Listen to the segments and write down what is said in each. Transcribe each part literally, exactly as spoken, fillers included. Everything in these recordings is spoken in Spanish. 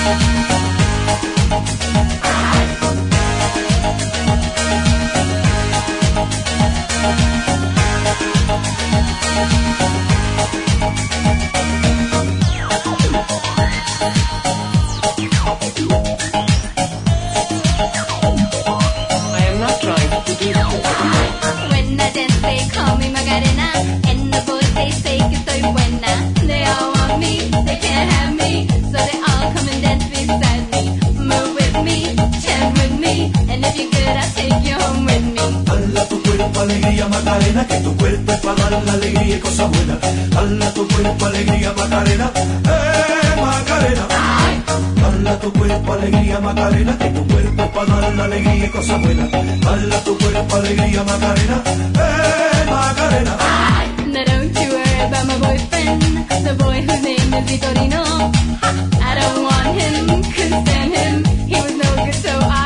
Alegría Macarena, que tu cuerpo es para dar la alegría y cosas buenas. Dale a tu cuerpo alegría Macarena, eh Macarena. Dale a tu cuerpo alegría Macarena, que tu cuerpo es para dar la alegría y cosas buenas. Dale a tu cuerpo alegría Macarena, eh Macarena. Now don't you worry about my boyfriend, the boy whose name is Vitorino. I don't want him, couldn't stand him, he was no good, so I.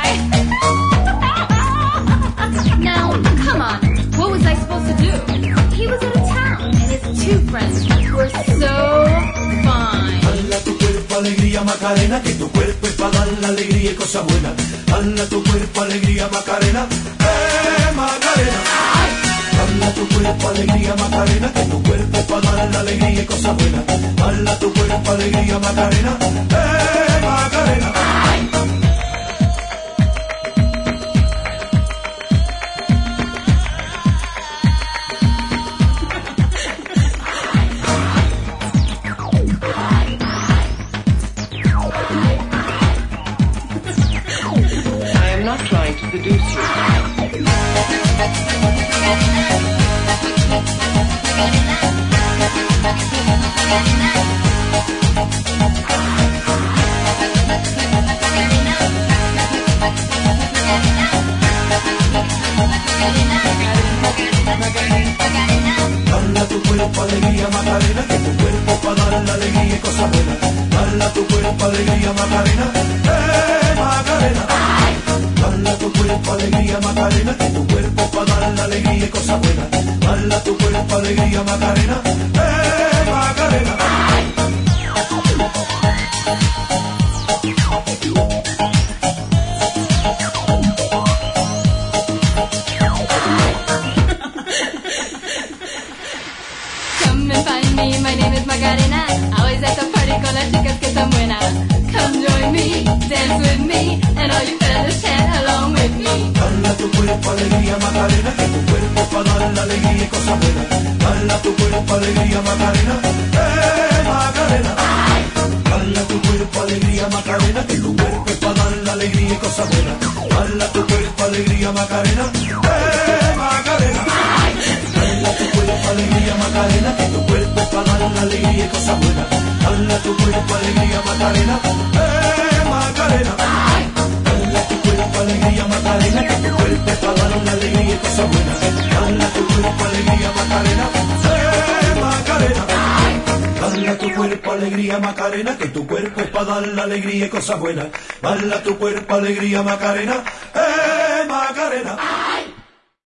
Now, come on, what was I supposed to do? He was out of town, and his two friends were so fine. Dale a tu cuerpo alegría Macarena, que tu cuerpo es para dar la alegría y cosas buenas. Dale a tu cuerpo alegría Macarena, eh Macarena. Dale a tu cuerpo alegría Macarena, que tu cuerpo es para dar la alegría y cosas buenas. Dale a tu cuerpo alegría Macarena, eh Macarena. Not trying to seduce you. Dale a tu cuerpo alegría Macarena, que tu cuerpo es para dar la alegría y cosas buenas. Dale a tu cuerpo alegría Macarena, eh Macarena. Dale a tu cuerpo alegría Macarena, que tu cuerpo es para dar la alegría y cosas buenas. Dale a tu cuerpo alegría Macarena, eh Macarena. Come and find me, my name is Macarena. Always at the party con las chicas que están buenas. Come join me, dance with me, and all you fellas chant along with me. Dale a tu cuerpo alegría Macarena, que tu cuerpo es para dar la alegría y cosas buenas. Dale a tu cuerpo alegría Macarena, eh Macarena. Dale a tu cuerpo alegría Macarena, que tu cuerpo es para dar la alegría y cosas buenas. Dale a tu cuerpo alegría Macarena, eh Macarena. Dale a tu cuerpo alegría Macarena, que tu cuerpo es para dar la alegría y cosas buenas. Dale a tu cuerpo alegría Macarena, eh Macarena. Dale a tu cuerpo alegría Macarena, que tu cuerpo es para dar la alegría y cosas buenas. Dale a tu cuerpo alegría Macarena, eh Macarena. Dale a tu cuerpo alegría Macarena, que tu cuerpo es para dar la alegría y cosas buenas. Dale a tu cuerpo alegría Macarena, eh Macarena.